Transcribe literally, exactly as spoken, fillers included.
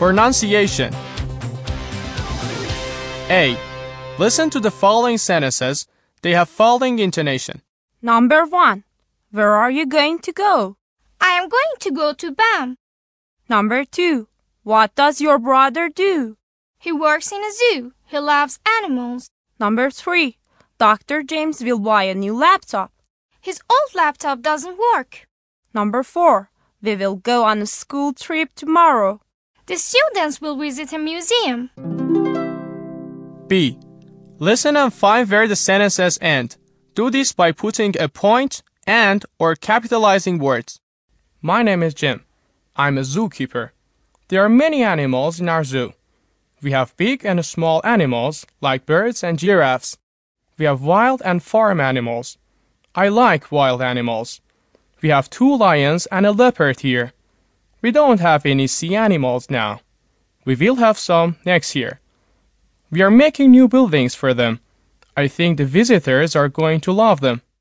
Pronunciation. A. Listen to the following sentences. They have following intonation. Number one. Where are you going to go? I am going to go to B A M. Number two. What does your brother do? He works in a zoo. He loves animals. Number three. Doctor James will buy a new laptop. His old laptop doesn't work. Number four. We will go on a school trip tomorrow. The students will visit a museum. B. Listen and find where the sentences end. Do this by putting a point, and, or capitalizing words. My name is Jim. I'm a zookeeper. There are many animals in our zoo. We have big and small animals, like birds and giraffes. We have wild and farm animals. I like wild animals. We have two lions and a leopard here. We don't have any sea animals now. We will have some next year. We are making new buildings for them. I think the visitors are going to love them.